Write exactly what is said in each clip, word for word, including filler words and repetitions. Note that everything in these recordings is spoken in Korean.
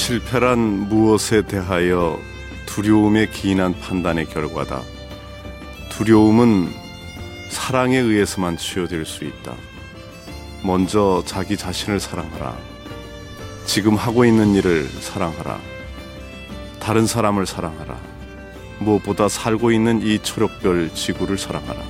실패란 무엇에 대하여 두려움에 기인한 판단의 결과다. 두려움은 사랑에 의해서만 치유될 수 있다. 먼저 자기 자신을 사랑하라. 지금 하고 있는 일을 사랑하라. 다른 사람을 사랑하라. 무엇보다 살고 있는 이 초록별 지구를 사랑하라.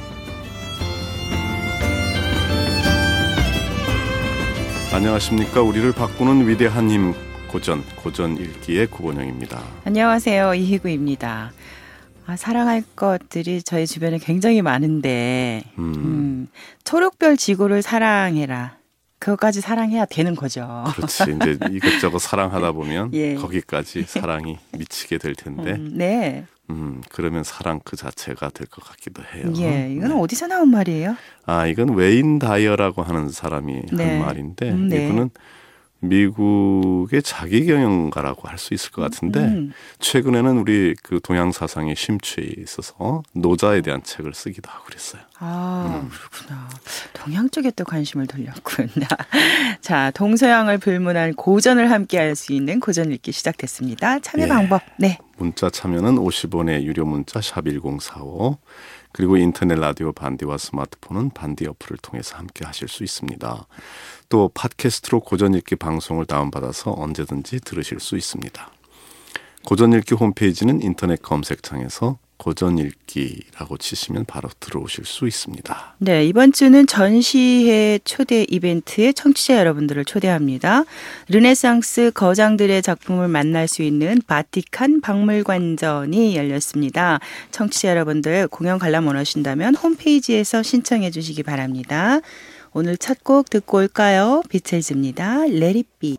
안녕하십니까. 우리를 바꾸는 위대한 힘 고전, 고전 읽기의 구본영입니다. 안녕하세요. 이희구입니다. 아, 사랑할 것들이 저희 주변에 굉장히 많은데 음. 음, 초록별 지구를 사랑해라. 그것까지 사랑해야 되는 거죠. 그렇지. 이제 이것저것 사랑하다 보면 예. 거기까지 사랑이 미치게 될 텐데. 음, 네. 음, 그러면 사랑 그 자체가 될 것 같기도 해요. 예, 이건 네. 어디서 나온 말이에요? 아, 이건 웨인 다이어라고 하는 사람이 네. 한 말인데 음, 네. 이분은 미국의 자기경영가라고 할 수 있을 것 같은데 음. 최근에는 우리 그 동양 사상의 심취에 있어서 노자에 대한 책을 쓰기도 하고 그랬어요. 아, 음. 그렇구나. 동양 쪽에 또 관심을 돌렸군. 자, 동서양을 불문한 고전을 함께할 수 있는 고전 읽기 시작됐습니다. 참여 예. 방법. 네. 문자 참여는 오십 원의 유료 문자 샵 일공사오 그리고 인터넷 라디오 반디와 스마트폰은 반디 어플을 통해서 함께 하실 수 있습니다. 또 팟캐스트로 고전 읽기 방송을 다운받아서 언제든지 들으실 수 있습니다. 고전 읽기 홈페이지는 인터넷 검색창에서 고전 읽기라고 치시면 바로 들어오실 수 있습니다. 네, 이번 주는 전시회 초대 이벤트에 청취자 여러분들을 초대합니다. 르네상스 거장들의 작품을 만날 수 있는 바티칸 박물관전이 열렸습니다. 청취자 여러분들 공연 관람 원하신다면 홈페이지에서 신청해 주시기 바랍니다. 오늘 첫 곡 듣고 올까요? 비틀즈입니다. Let it be.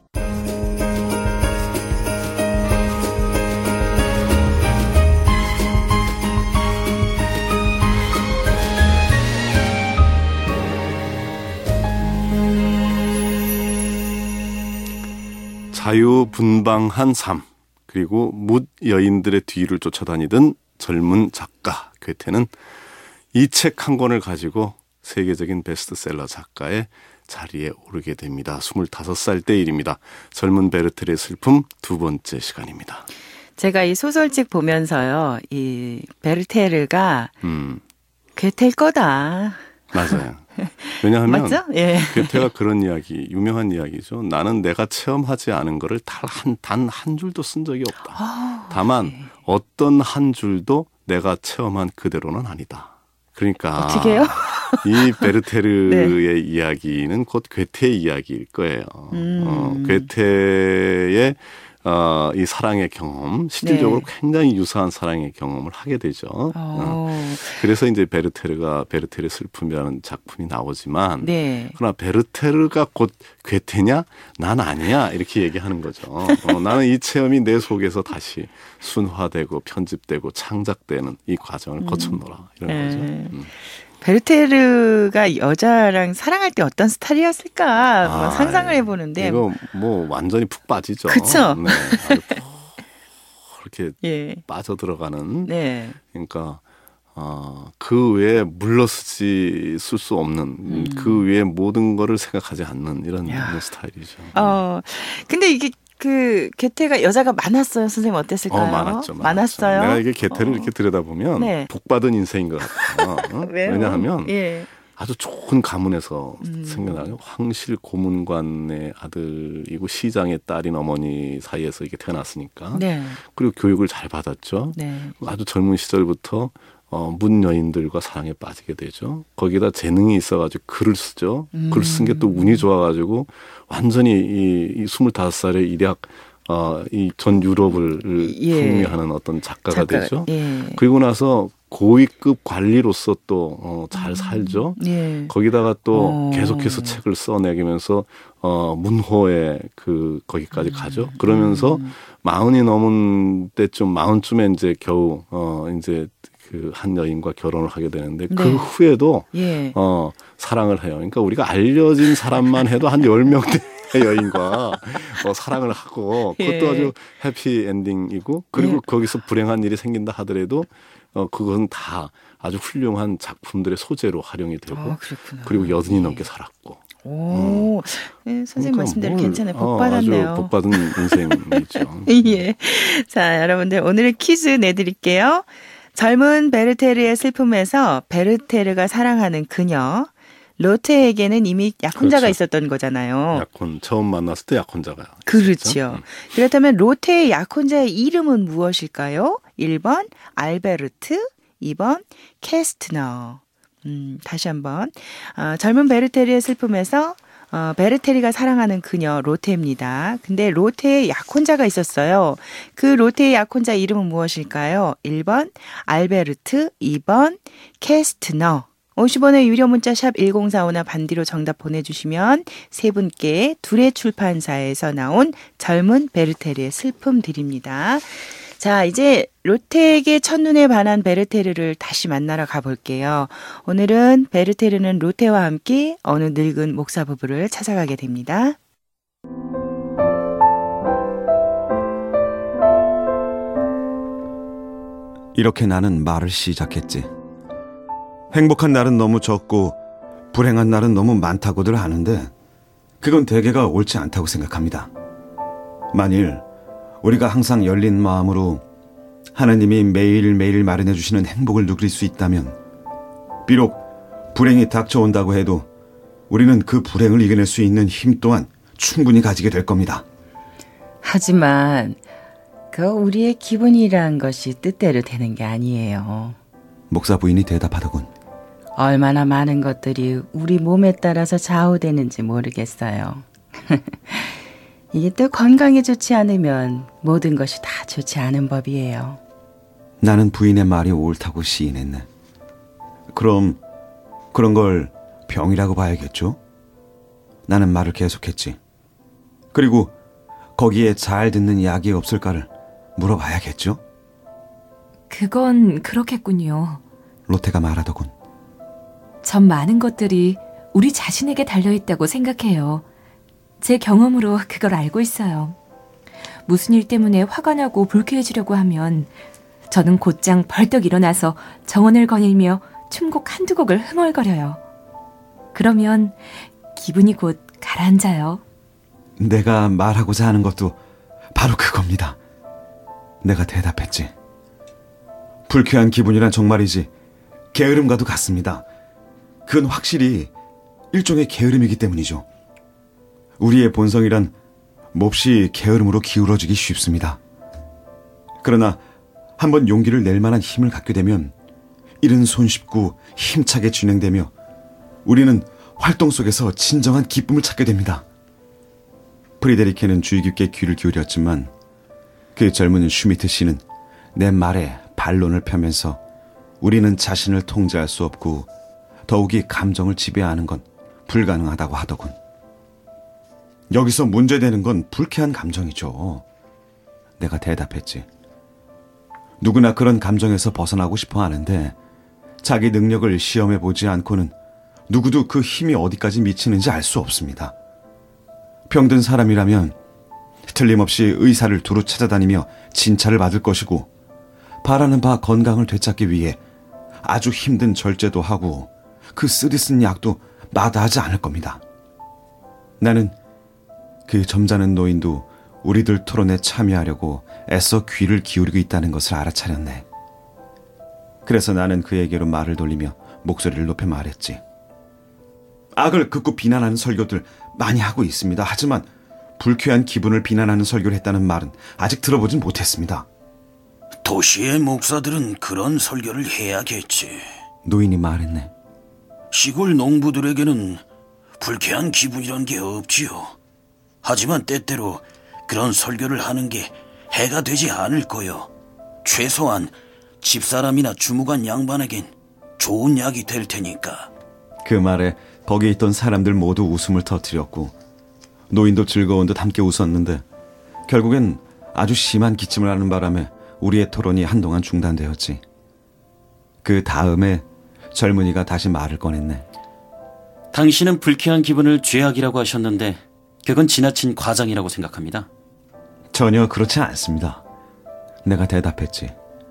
자유분방한 삶 그리고 묻 여인들의 뒤를 쫓아다니던 젊은 작가 괴테는 이 책 한 권을 가지고 세계적인 베스트셀러 작가의 자리에 오르게 됩니다. 스물다섯 살 때 일입니다. 젊은 베르텔의 슬픔 두 번째 시간입니다. 제가 이 소설책 보면서요. 이 베르테르가 음. 괴테일 거다. 맞아요. 왜냐하면 맞죠? 예. 괴테가 그런 이야기, 유명한 이야기죠. 나는 내가 체험하지 않은 거를 단 한 줄도 쓴 적이 없다. 아, 다만 네. 어떤 한 줄도 내가 체험한 그대로는 아니다. 그러니까 어떻게 해요? 이 베르테르의 네. 이야기는 곧 괴테의 이야기일 거예요. 음. 어, 괴테의 어, 이 사랑의 경험, 실질적으로 네. 굉장히 유사한 사랑의 경험을 하게 되죠. 어. 그래서 이제 베르테르가 베르테르의 슬픔이라는 작품이 나오지만, 네. 그러나 베르테르가 곧 괴테냐? 난 아니야. 이렇게 얘기하는 거죠. 어, 나는 이 체험이 내 속에서 다시 순화되고 편집되고 창작되는 이 과정을 거쳤노라. 이런 네. 거죠. 음. 베르테르가 여자랑 사랑할 때 어떤 스타일이었을까 아, 상상을 해보는데 이거 뭐 완전히 푹 빠지죠. 그렇죠. 네, 아주 이렇게 예. 빠져들어가는. 네. 그러니까 어, 그 외에 물러서지 쓸 수 없는 음. 그 외에 모든 거를 생각하지 않는 이런, 이런 스타일이죠. 어, 근데 이게 그 괴테가 여자가 많았어요. 선생님 어땠을까요? 어, 많았죠, 많았죠. 많았어요. 내가 이게 괴테를 어. 이렇게 들여다보면 네. 복받은 인생인 것 같아요. 어? 왜냐하면 예. 아주 좋은 가문에서 음. 생겨나요. 황실 고문관의 아들이고 시장의 딸인 어머니 사이에서 이렇게 태어났으니까. 네. 그리고 교육을 잘 받았죠. 네. 아주 젊은 시절부터 어, 문 여인들과 사랑에 빠지게 되죠. 거기다 재능이 있어가지고 글을 쓰죠. 음. 글 쓴 게 또 운이 좋아가지고 완전히 이, 이 스물다섯 살에 일약 어, 이 전 유럽을 예. 풍미하는 어떤 작가가 작가, 되죠. 예. 그리고 나서 고위급 관리로서 또 어, 잘 살죠. 예. 거기다가 또 어. 계속해서 책을 써내면서 어, 문호에 그 거기까지 가죠. 그러면서 음. 마흔이 넘은 때쯤 마흔쯤에 이제 겨우 어 이제 그 한 여인과 결혼을 하게 되는데 네. 그 후에도 예. 어 사랑을 해요. 그러니까 우리가 알려진 사람만 해도 한 열 명대 여인과 어, 사랑을 하고 그것도 예. 아주 해피 엔딩이고 그리고 예. 거기서 불행한 일이 생긴다 하더라도 어, 그건 다 아주 훌륭한 작품들의 소재로 활용이 되고 아, 그리고 여든이 예. 넘게 살았고 오, 네, 선생님 말씀대로 괜찮아요. 복 어, 받았네요. 아주 복 받은 인생이죠. 예. 자, 여러분들 오늘의 퀴즈 내드릴게요. 젊은 베르테르의 슬픔에서 베르테르가 사랑하는 그녀. 로테에게는 이미 약혼자가 그렇죠. 있었던 거잖아요. 약혼 처음 만났을 때 약혼자가 그렇죠. 음. 그렇다면 로테의 약혼자의 이름은 무엇일까요? 일 번 알베르트, 이 번 캐스트너. 음, 다시 한번. 어, 젊은 베르테르의 슬픔에서 어, 베르테르가 사랑하는 그녀 로테입니다. 근데 로테의 약혼자가 있었어요. 그 로테의 약혼자 이름은 무엇일까요? 일 번 알베르트, 이 번 캐스트너. 오십 원의 유료 문자 샵 일공사오나 반디로 정답 보내주시면 세 분께 둘의 출판사에서 나온 젊은 베르테르의 슬픔 드립니다. 자, 이제 로테에게 첫눈에 반한 베르테르를 다시 만나러 가볼게요. 오늘은 베르테르는 로테와 함께 어느 늙은 목사 부부를 찾아가게 됩니다. 이렇게 나는 말을 시작했지. 행복한 날은 너무 적고 불행한 날은 너무 많다고들 하는데 그건 대개가 옳지 않다고 생각합니다. 만일 우리가 항상 열린 마음으로 하나님이 매일매일 마련해 주시는 행복을 누릴 수 있다면 비록 불행이 닥쳐온다고 해도 우리는 그 불행을 이겨낼 수 있는 힘 또한 충분히 가지게 될 겁니다. 하지만 그 우리의 기분이란 것이 뜻대로 되는 게 아니에요. 목사 부인이 대답하더군. 얼마나 많은 것들이 우리 몸에 따라서 좌우되는지 모르겠어요. 이게 또 건강에 좋지 않으면 모든 것이 다 좋지 않은 법이에요. 나는 부인의 말이 옳다고 시인했네. 그럼 그런 걸 병이라고 봐야겠죠? 나는 말을 계속했지. 그리고 거기에 잘 듣는 약이 없을까를 물어봐야겠죠? 그건 그렇겠군요. 로테가 말하더군. 전 많은 것들이 우리 자신에게 달려있다고 생각해요. 제 경험으로 그걸 알고 있어요. 무슨 일 때문에 화가 나고 불쾌해지려고 하면 저는 곧장 벌떡 일어나서 정언을 거닐며 춤곡 한두 곡을 흥얼거려요. 그러면 기분이 곧 가라앉아요. 내가 말하고자 하는 것도 바로 그겁니다. 내가 대답했지. 불쾌한 기분이란 정말이지 게으름과도 같습니다. 그건 확실히 일종의 게으름이기 때문이죠. 우리의 본성이란 몹시 게으름으로 기울어지기 쉽습니다. 그러나 한번 용기를 낼 만한 힘을 갖게 되면 일은 손쉽고 힘차게 진행되며 우리는 활동 속에서 진정한 기쁨을 찾게 됩니다. 프리데리케는 주의 깊게 귀를 기울였지만 그 젊은 슈미트 씨는 내 말에 반론을 펴면서 우리는 자신을 통제할 수 없고 더욱이 감정을 지배하는 건 불가능하다고 하더군. 여기서 문제되는 건 불쾌한 감정이죠. 내가 대답했지. 누구나 그런 감정에서 벗어나고 싶어 하는데 자기 능력을 시험해보지 않고는 누구도 그 힘이 어디까지 미치는지 알 수 없습니다. 병든 사람이라면 틀림없이 의사를 두루 찾아다니며 진찰을 받을 것이고 바라는 바 건강을 되찾기 위해 아주 힘든 절제도 하고 그 쓰디쓴 약도 마다하지 않을 겁니다. 나는 그 점잖은 노인도 우리들 토론에 참여하려고 애써 귀를 기울이고 있다는 것을 알아차렸네. 그래서 나는 그에게로 말을 돌리며 목소리를 높여 말했지. 악을 극구 비난하는 설교들 많이 하고 있습니다. 하지만 불쾌한 기분을 비난하는 설교를 했다는 말은 아직 들어보진 못했습니다. 도시의 목사들은 그런 설교를 해야겠지. 노인이 말했네. 시골 농부들에게는 불쾌한 기분이란 게 없지요. 하지만 때때로 그런 설교를 하는 게 해가 되지 않을 거요. 최소한 집사람이나 주무관 양반에겐 좋은 약이 될 테니까. 그 말에 거기 있던 사람들 모두 웃음을 터뜨렸고 노인도 즐거운 듯 함께 웃었는데 결국엔 아주 심한 기침을 하는 바람에 우리의 토론이 한동안 중단되었지. 그 다음에 젊은이가 다시 말을 꺼냈네. 당신은 불쾌한 기분을 죄악이라고 하셨는데 그건 지나친 과장이라고 생각합니다. 전혀 그렇지 않습니다. 내가 대답했지.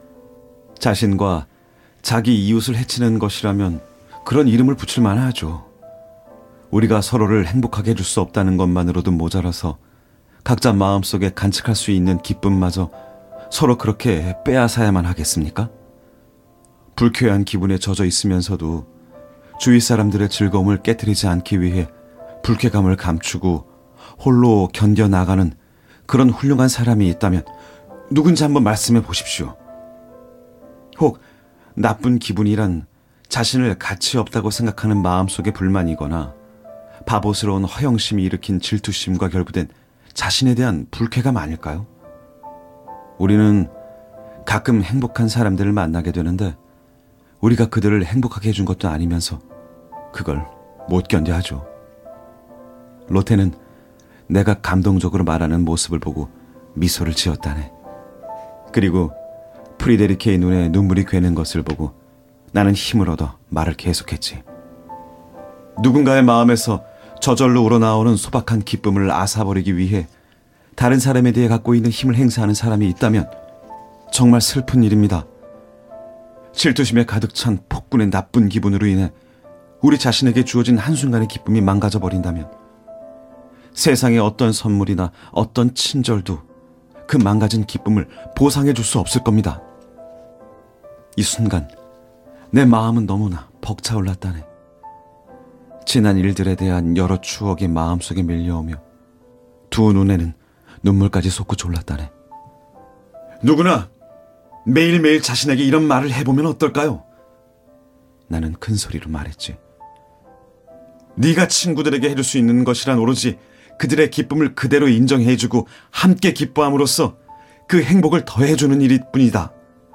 자신과 자기 이웃을 해치는 것이라면 그런 이름을 붙일 만하죠. 우리가 서로를 행복하게 해줄 수 없다는 것만으로도 모자라서 각자 마음속에 간직할 수 있는 기쁨마저 서로 그렇게 빼앗아야만 하겠습니까? 불쾌한 기분에 젖어 있으면서도 주위 사람들의 즐거움을 깨뜨리지 않기 위해 불쾌감을 감추고 홀로 견뎌나가는 그런 훌륭한 사람이 있다면 누군지 한번 말씀해 보십시오. 혹 나쁜 기분이란 자신을 가치 없다고 생각하는 마음속의 불만이거나 바보스러운 허영심이 일으킨 질투심과 결부된 자신에 대한 불쾌감 아닐까요? 우리는 가끔 행복한 사람들을 만나게 되는데 우리가 그들을 행복하게 해준 것도 아니면서 그걸 못 견뎌 하죠. 로테는 내가 감동적으로 말하는 모습을 보고 미소를 지었다네. 그리고 프리데리케의 눈에 눈물이 괴는 것을 보고 나는 힘을 얻어 말을 계속했지. 누군가의 마음에서 저절로 우러나오는 소박한 기쁨을 앗아버리기 위해 다른 사람에 대해 갖고 있는 힘을 행사하는 사람이 있다면 정말 슬픈 일입니다. 질투심에 가득 찬 폭군의 나쁜 기분으로 인해 우리 자신에게 주어진 한순간의 기쁨이 망가져버린다면 세상의 어떤 선물이나 어떤 친절도 그 망가진 기쁨을 보상해줄 수 없을 겁니다. 이 순간 내 마음은 너무나 벅차올랐다네. 지난 일들에 대한 여러 추억이 마음속에 밀려오며 두 눈에는 눈물까지 솟고 졸랐다네. 누구나 매일매일 자신에게 이런 말을 해보면 어떨까요? 나는 큰 소리로 말했지. 네가 친구들에게 해줄 수 있는 것이란 오로지 그들의 기쁨을 그대로 인정해주고 함께 기뻐함으로써 그 행복을 더해주는 일일 뿐이다.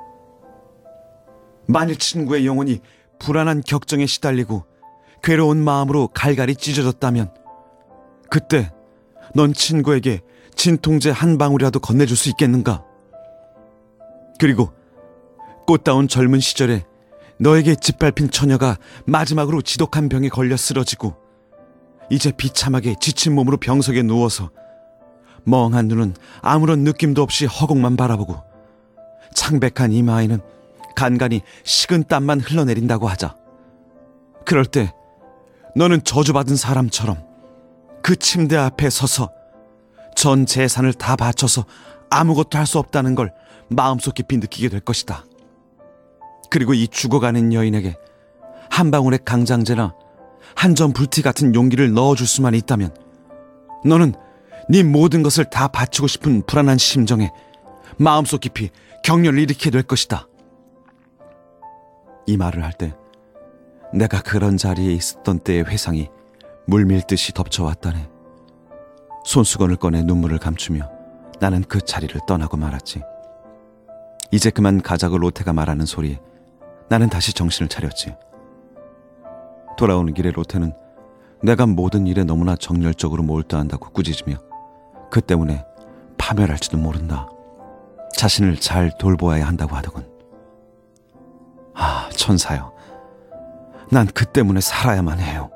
만일 친구의 영혼이 불안한 격정에 시달리고 괴로운 마음으로 갈갈이 찢어졌다면 그때 넌 친구에게 진통제 한 방울이라도 건네줄 수 있겠는가? 그리고 꽃다운 젊은 시절에 너에게 짓밟힌 처녀가 마지막으로 지독한 병에 걸려 쓰러지고 이제 비참하게 지친 몸으로 병석에 누워서 멍한 눈은 아무런 느낌도 없이 허공만 바라보고 창백한 이마에는 간간히 식은 땀만 흘러내린다고 하자. 그럴 때 너는 저주받은 사람처럼 그 침대 앞에 서서 전 재산을 다 바쳐서 아무것도 할 수 없다는 걸 마음속 깊이 느끼게 될 것이다. 그리고 이 죽어가는 여인에게 한 방울의 강장제나 한 점 불티 같은 용기를 넣어줄 수만 있다면 너는 네 모든 것을 다 바치고 싶은 불안한 심정에 마음속 깊이 격려를 일으키게 될 것이다. 이 말을 할 때 내가 그런 자리에 있었던 때의 회상이 물밀듯이 덮쳐왔다네. 손수건을 꺼내 눈물을 감추며 나는 그 자리를 떠나고 말았지. 이제 그만 가자고 로테가 말하는 소리에 나는 다시 정신을 차렸지. 돌아오는 길에 로테는 내가 모든 일에 너무나 정열적으로 몰두한다고 꾸짖으며 그 때문에 파멸할지도 모른다. 자신을 잘 돌보아야 한다고 하더군. 아, 천사여. 난 그 때문에 살아야만 해요.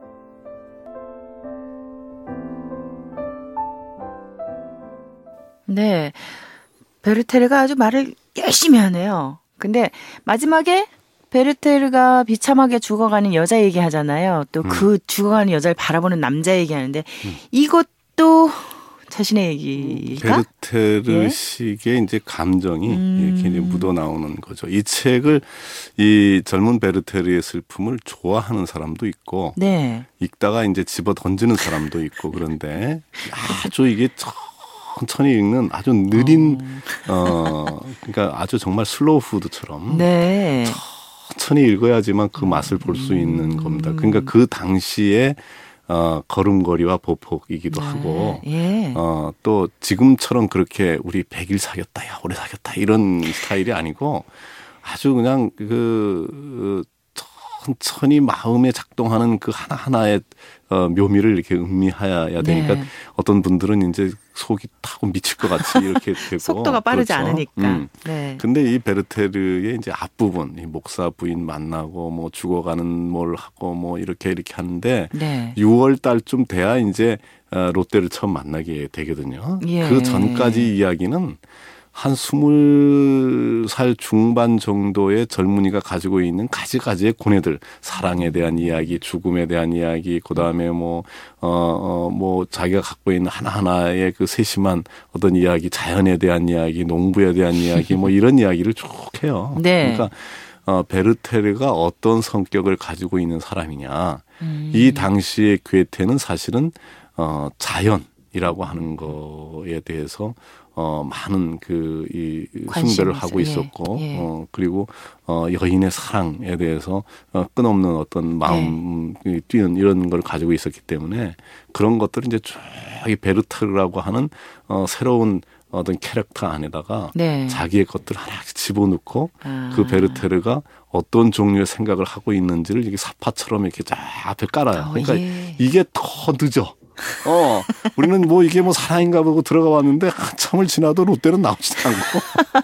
네. 베르테르가 아주 말을 열심히 하네요. 근데 마지막에 베르테르가 비참하게 죽어가는 여자 얘기하잖아요. 또 그 음. 죽어가는 여자를 바라보는 남자 얘기하는데 음. 이것도 자신의 얘기가? 베르테르식의 예? 이제 감정이 음. 이렇게 이제 묻어나오는 거죠. 이 책을 이 젊은 베르테르의 슬픔을 좋아하는 사람도 있고 네. 읽다가 이제 집어 던지는 사람도 있고 그런데 아주 이게 천천히 읽는 아주 느린 어, 어 그러니까 아주 정말 슬로우 푸드처럼 네. 천천히 읽어야지만 그 맛을 볼 수 있는 겁니다. 그러니까 그 당시에 어, 걸음걸이와 보폭이기도 네. 하고 예. 어, 또 지금처럼 그렇게 우리 백 일 사귀었다, 야 오래 사귀었다 이런 스타일이 아니고 아주 그냥 그 천천히 마음에 작동하는 그 하나하나의 어, 묘미를 이렇게 음미해야 되니까 네. 어떤 분들은 이제 속이 타고 미칠 것 같이 이렇게 되고 속도가 빠르지 그렇죠? 않으니까. 음. 네. 근데 이 베르테르의 이제 앞부분, 이 목사 부인 만나고 뭐 죽어가는 뭘 하고 뭐 이렇게 이렇게 하는데 네. 유월 달쯤 돼야 이제 롯데를 처음 만나게 되거든요. 예. 그 전까지 이야기는 한 스물 살 중반 정도의 젊은이가 가지고 있는 가지가지의 고뇌들, 사랑에 대한 이야기, 죽음에 대한 이야기, 그 다음에 뭐, 어, 어, 뭐, 자기가 갖고 있는 하나하나의 그 세심한 어떤 이야기, 자연에 대한 이야기, 농부에 대한 이야기, 뭐 이런 이야기를 쭉 해요. 네. 그러니까, 어, 베르테르가 어떤 성격을 가지고 있는 사람이냐. 음. 이 당시의 괴테는 사실은, 어, 자연이라고 하는 거에 대해서 어, 많은 그, 이, 숭배를 하고 있었고, 예, 예. 어, 그리고, 어, 여인의 사랑에 대해서, 어, 끝없는 어떤 마음, 이 뛰는 이런 걸 가지고 있었기 때문에 그런 것들을 이제 쭉 이 베르테르라고 하는, 어, 새로운 어떤 캐릭터 안에다가 네. 자기의 것들을 하나씩 집어넣고 아. 그 베르테르가 어떤 종류의 생각을 하고 있는지를 이렇게 사파처럼 이렇게 쫙 앞에 깔아요. 어, 그러니까 예. 이게 더 늦어. 어, 우리는 뭐 이게 뭐 사랑인가 보고 들어가 봤는데 한참을 지나도 롯데는 나오지도 않고.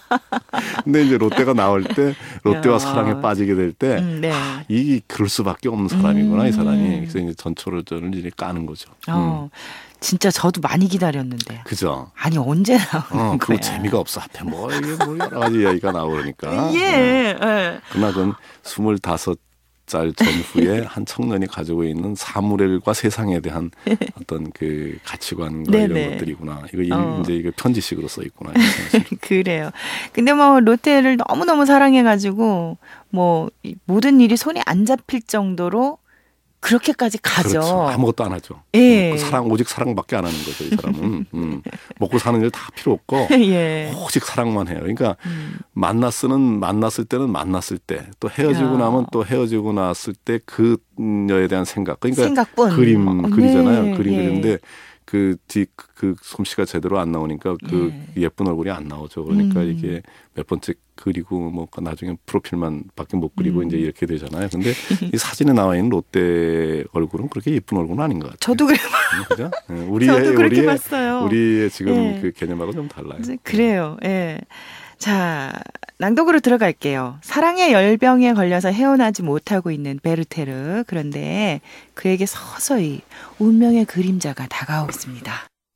근데 이제 롯데가 나올 때 롯데와 야. 사랑에 빠지게 될 때, 음, 네. 아, 이 그럴 수밖에 없는 사람이구나, 음. 이 사람이. 그래서 이제 전초를 이제 까는 거죠. 어, 진짜 저도 많이 기다렸는데. 그죠? 아니 언제 나오는 어, 그거 거야? 재미가 없어. 앞에 뭐 이게 뭐 여러 가지 이야기가 나오니까. 예. 예. 그나은 스물다섯 살 전후에 한 청년이 가지고 있는 사물과 세상에 대한 어떤 그 가치관과 네네. 이런 것들이구나. 이거 일- 어. 이제 이거 편지식으로 써 있구나. 이렇게 생각했어요. 그래요. 근데 뭐 롯데를 너무너무 사랑해가지고 뭐 이 모든 일이 손에 안 잡힐 정도로 그렇게까지 가죠. 그렇죠. 아무것도 안 하죠. 예. 그 사랑 오직 사랑밖에 안 하는 거죠. 이 사람은 음. 먹고 사는 일 다 필요 없고 예. 오직 사랑만 해요. 그러니까 음. 만났으는 만났을 때는 만났을 때 또 헤어지고 야. 나면 또 헤어지고 났을 때 그녀에 대한 생각. 그러니까 생각뿐. 그림 어, 그리잖아요. 네. 그림 예. 그리는데 그 뒤 그 솜씨가 제대로 안 나오니까 그 예. 예쁜 얼굴이 안 나오죠. 그러니까 음. 이게 몇 번째 그리고 뭐 나중에 프로필만 밖에 못 그리고 음. 이제 이렇게 되잖아요. 근데 이 사진에 나와 있는 롯데 얼굴은 그렇게 예쁜 얼굴은 아닌 것 같아요. 저도 그래. 그죠? 예, 우리의 저도 그렇게 우리의 봤어요. 우리의 지금 예. 그 개념하고 좀 달라요. 그래요. 예. 자, 낭독으로 들어갈게요. 사랑의 열병에 걸려서 헤어나지 못하고 있는 베르테르. 그런데 그에게 서서히 운명의 그림자가 다가오고 있습니다.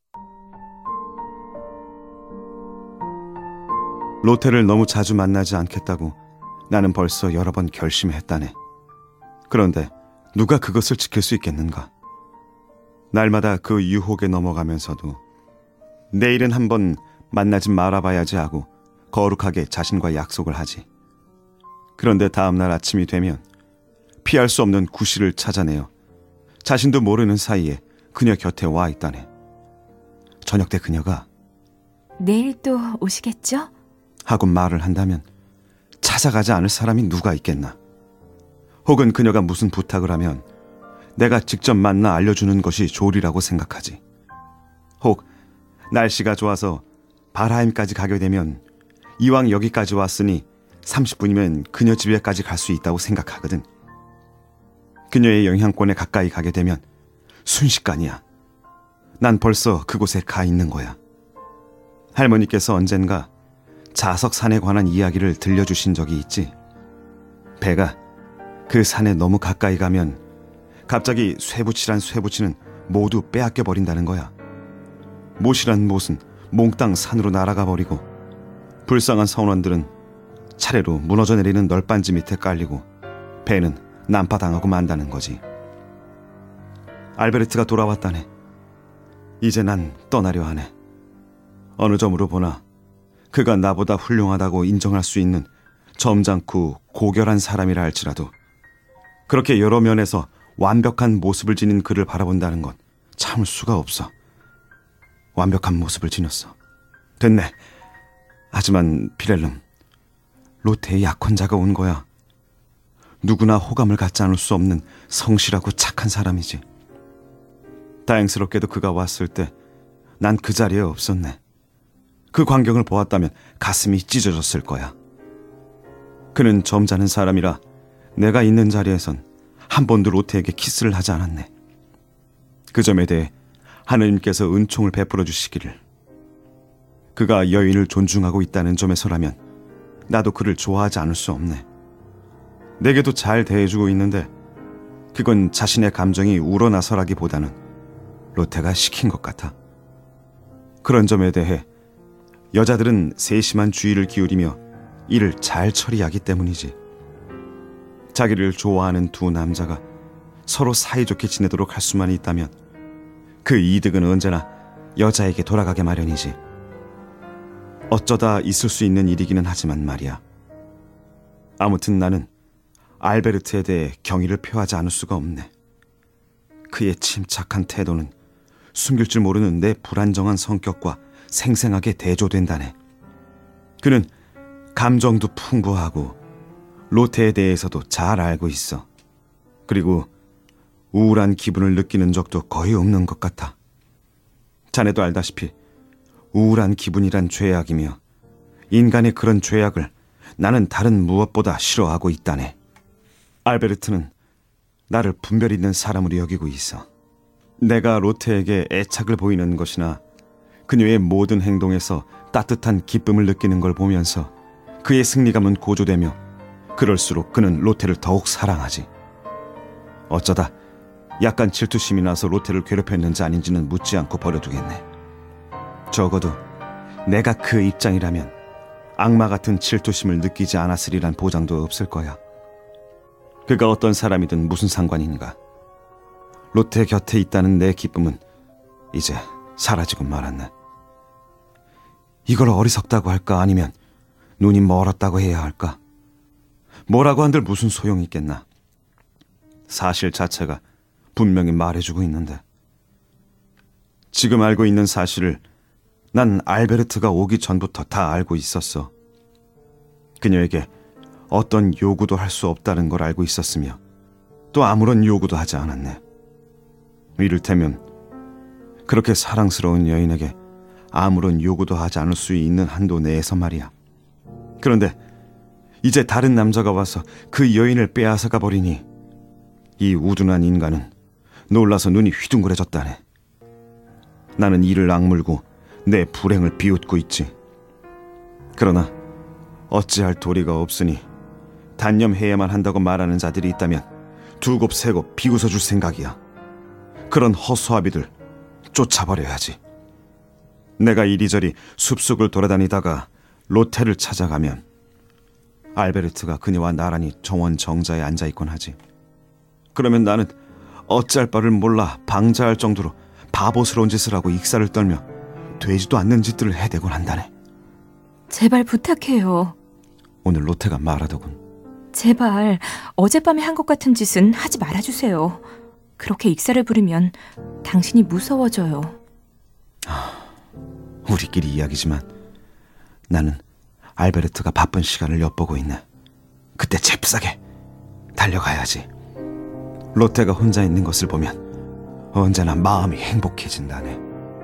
로테를 너무 자주 만나지 않겠다고 나는 벌써 여러 번 결심했다네. 그런데 누가 그것을 지킬 수 있겠는가? 날마다 그 유혹에 넘어가면서도 내일은 한번 만나지 말아봐야지 하고 거룩하게 자신과 약속을 하지. 그런데 다음날 아침이 되면 피할 수 없는 구실을 찾아내어 자신도 모르는 사이에 그녀 곁에 와 있다네. 저녁 때 그녀가 내일 또 오시겠죠? 하고 말을 한다면 찾아가지 않을 사람이 누가 있겠나. 혹은 그녀가 무슨 부탁을 하면 내가 직접 만나 알려주는 것이 좋으리라고 생각하지. 혹 날씨가 좋아서 바라임까지 가게 되면 이왕 여기까지 왔으니 삼십 분이면 그녀 집에까지 갈 수 있다고 생각하거든. 그녀의 영향권에 가까이 가게 되면 순식간이야. 난 벌써 그곳에 가 있는 거야. 할머니께서 언젠가 자석산에 관한 이야기를 들려주신 적이 있지. 배가 그 산에 너무 가까이 가면 갑자기 쇠붙이란 쇠붙이는 모두 빼앗겨 버린다는 거야. 못이란 못은 몽땅 산으로 날아가 버리고 불쌍한 선원들은 차례로 무너져 내리는 널빤지 밑에 깔리고 배는 난파당하고 만다는 거지. 알베르트가 돌아왔다네. 이제 난 떠나려 하네. 어느 점으로 보나 그가 나보다 훌륭하다고 인정할 수 있는 점잖고 고결한 사람이라 할지라도 그렇게 여러 면에서 완벽한 모습을 지닌 그를 바라본다는 건 참을 수가 없어. 완벽한 모습을 지녔어. 됐네. 하지만 피렐름, 로테의 약혼자가 온 거야. 누구나 호감을 갖지 않을 수 없는 성실하고 착한 사람이지. 다행스럽게도 그가 왔을 때 난 그 자리에 없었네. 그 광경을 보았다면 가슴이 찢어졌을 거야. 그는 점잖은 사람이라 내가 있는 자리에선 한 번도 로테에게 키스를 하지 않았네. 그 점에 대해 하느님께서 은총을 베풀어 주시기를. 그가 여인을 존중하고 있다는 점에서라면 나도 그를 좋아하지 않을 수 없네. 내게도 잘 대해주고 있는데 그건 자신의 감정이 우러나서라기보다는 로테가 시킨 것 같아. 그런 점에 대해 여자들은 세심한 주의를 기울이며 일을 잘 처리하기 때문이지. 자기를 좋아하는 두 남자가 서로 사이좋게 지내도록 할 수만 있다면 그 이득은 언제나 여자에게 돌아가게 마련이지. 어쩌다 있을 수 있는 일이기는 하지만 말이야. 아무튼 나는 알베르트에 대해 경의를 표하지 않을 수가 없네. 그의 침착한 태도는 숨길 줄 모르는 내 불안정한 성격과 생생하게 대조된다네. 그는 감정도 풍부하고 로테에 대해서도 잘 알고 있어. 그리고 우울한 기분을 느끼는 적도 거의 없는 것 같아. 자네도 알다시피 우울한 기분이란 죄악이며 인간의 그런 죄악을 나는 다른 무엇보다 싫어하고 있다네. 알베르트는 나를 분별 있는 사람으로 여기고 있어. 내가 로테에게 애착을 보이는 것이나 그녀의 모든 행동에서 따뜻한 기쁨을 느끼는 걸 보면서 그의 승리감은 고조되며 그럴수록 그는 로테를 더욱 사랑하지. 어쩌다 약간 질투심이 나서 로테를 괴롭혔는지 아닌지는 묻지 않고 버려두겠네. 적어도 내가 그 입장이라면 악마 같은 질투심을 느끼지 않았으리란 보장도 없을 거야. 그가 어떤 사람이든 무슨 상관인가. 로테 곁에 있다는 내 기쁨은 이제 사라지고 말았네. 이걸 어리석다고 할까 아니면 눈이 멀었다고 해야 할까? 뭐라고 한들 무슨 소용이 있겠나. 사실 자체가 분명히 말해주고 있는데. 지금 알고 있는 사실을 난 알베르트가 오기 전부터 다 알고 있었어. 그녀에게 어떤 요구도 할 수 없다는 걸 알고 있었으며 또 아무런 요구도 하지 않았네. 이를테면 그렇게 사랑스러운 여인에게 아무런 요구도 하지 않을 수 있는 한도 내에서 말이야. 그런데 이제 다른 남자가 와서 그 여인을 빼앗아가 버리니 이 우둔한 인간은 놀라서 눈이 휘둥그레졌다네. 나는 이를 악물고 내 불행을 비웃고 있지. 그러나 어찌할 도리가 없으니 단념해야만 한다고 말하는 자들이 있다면 두곱 세곱 비웃어줄 생각이야. 그런 허수아비들 쫓아버려야지. 내가 이리저리 숲속을 돌아다니다가 로테를 찾아가면 알베르트가 그녀와 나란히 정원 정자에 앉아있곤 하지. 그러면 나는 어찌할 바를 몰라 방자할 정도로 바보스러운 짓을 하고 익사를 떨며 되지도 않는 짓들을 해대곤 한다네. 제발 부탁해요. 오늘 로테가 말하더군. 제발 어젯밤에 한 것 같은 짓은 하지 말아주세요. 그렇게 익사를 부리면 당신이 무서워져요. 우리끼리 이야기지만 나는 알베르트가 바쁜 시간을 엿보고 있네. 그때 잽싸게 달려가야지. 로테가 혼자 있는 것을 보면 언제나 마음이 행복해진다네.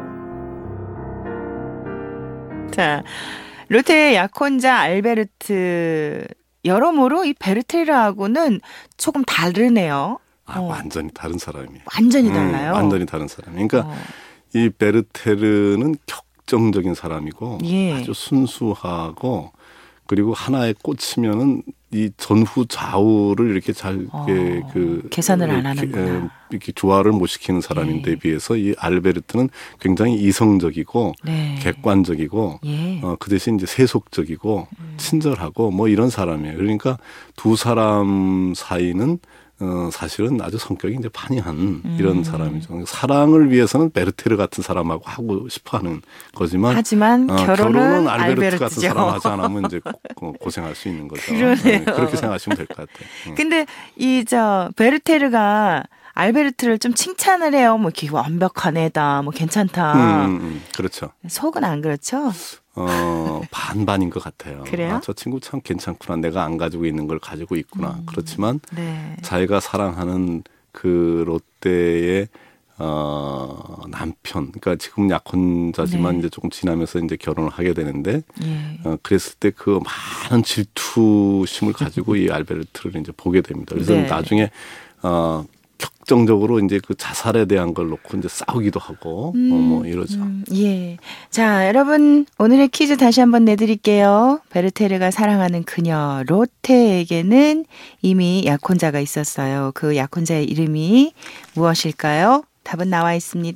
자, 로테의 약혼자 알베르트, 여러모로 이 베르테르하고는 조금 다르네요. 아, 어. 완전히 다른 사람이에요. 완전히 달라요. 음, 완전히 다른 사람. 그러니까 어. 이 베르테르는 격정적인 사람이고 예. 아주 순수하고 그리고 하나에 꽂히면은 이 전후 좌우를 이렇게 잘 어, 이렇게 그 계산을 안 이렇게, 하는구나. 이렇게 조화를 못 시키는 사람인데 예. 비해서 이 알베르트는 굉장히 이성적이고 네. 객관적이고 예. 어, 그 대신 이제 세속적이고 음. 친절하고 뭐 이런 사람이에요. 그러니까 두 사람 사이는 어, 사실은 아주 성격이 이제 판이한 이런 음. 사람이죠. 사랑을 위해서는 베르테르 같은 사람하고 하고 싶어 하는 거지만. 하지만 어, 결혼은, 결혼은 알베르트 알베르트죠. 같은 사람 하지 않으면 이제 고, 고생할 수 있는 거죠. 그러네요. 네, 그렇게 생각하시면 될 것 같아요. 음. 근데 이 저 베르테르가 알베르트를 좀 칭찬을 해요. 뭐 이렇게 완벽한 애다. 뭐 괜찮다. 음, 음, 음, 그렇죠. 속은 안 그렇죠? 어, 반반인 것 같아요. 그래요? 아, 저 친구 참 괜찮구나. 내가 안 가지고 있는 걸 가지고 있구나. 음. 그렇지만 네. 자기가 사랑하는 그 롯데의 어, 남편, 그러니까 지금 약혼자지만 네. 이제 조금 지나면서 이제 결혼을 하게 되는데, 예. 어, 그랬을 때 그 많은 질투심을 가지고 이 알베르트를 이제 보게 됩니다. 그래서 네. 나중에 어, 격정적으로 이제 그 자살에 대한 걸 놓고 이제 싸우기도 하고, 음, 어, 뭐 이러죠. 음, 예. 자, 여러분 오늘의 퀴즈 다시 한번 내드릴게요. 베르테르가 사랑하는 그녀 로테에게는 이미 약혼자가 있었어요. 그 약혼자의 이름이 무엇일까요? 답은 나와 있습니다.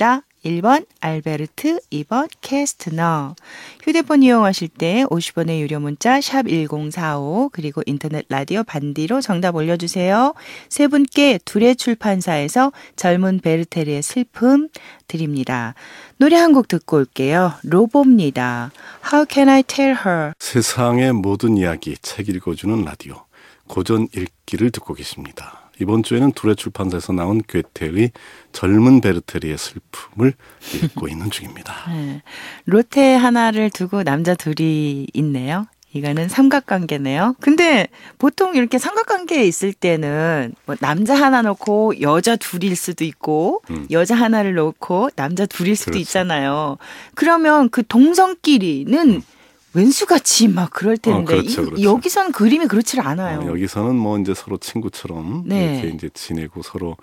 일 번 알베르트, 이 번 캐스트너. 휴대폰 이용하실 때 오십 원의 유료 문자 샵 일공사오 그리고 인터넷 라디오 반디로 정답 올려주세요. 세 분께 둘의 출판사에서 젊은 베르테르의 슬픔 드립니다. 노래 한 곡 듣고 올게요. 로보입니다. How can I tell her? 세상의 모든 이야기 책 읽어주는 라디오 고전 읽기를 듣고 계십니다. 이번 주에는 둘의 출판사에서 나온 괴테의 젊은 베르테르의 슬픔을 읽고 있는 중입니다. 네. 로테 하나를 두고 남자 둘이 있네요. 이거는 삼각관계네요. 근데 보통 이렇게 삼각관계에 있을 때는 뭐 남자 하나 놓고 여자 둘일 수도 있고 음. 여자 하나를 놓고 남자 둘일 수도 그렇죠. 있잖아요. 그러면 그 동성끼리는 음. 왼수같이 막 그럴 텐데 어, 그렇죠, 그렇죠. 여기서는 그림이 그렇지를 않아요. 어, 여기서는 뭐 이제 서로 친구처럼 네. 이렇게 이제 지내고 서로